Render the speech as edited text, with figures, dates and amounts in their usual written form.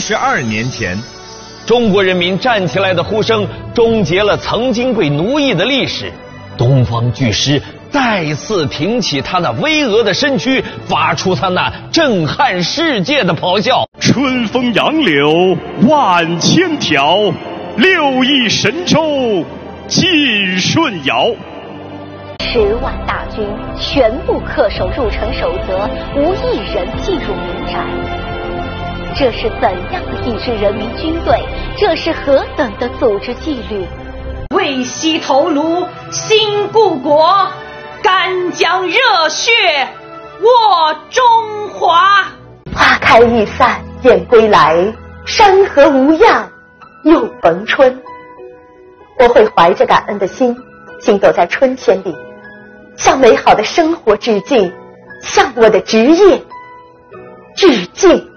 72年前， 中国人民站起来的呼声终结了曾经被奴役的历史。东方巨狮再次挺起他那巍峨的身躯，发出他那震撼世界的咆哮。 春风杨柳万千条，6亿神州尽舜尧。 10万大军全部恪守入城守则，无一人进入民宅。这是怎样的一支人民军队？这是何等的组织纪律？ 为惜头颅，兴故国，干将热血握中华。 花开易散燕归来，山河无恙又逢春。我会怀着感恩的心，行走在春天里，向美好的生活致敬，向我的职业致敬。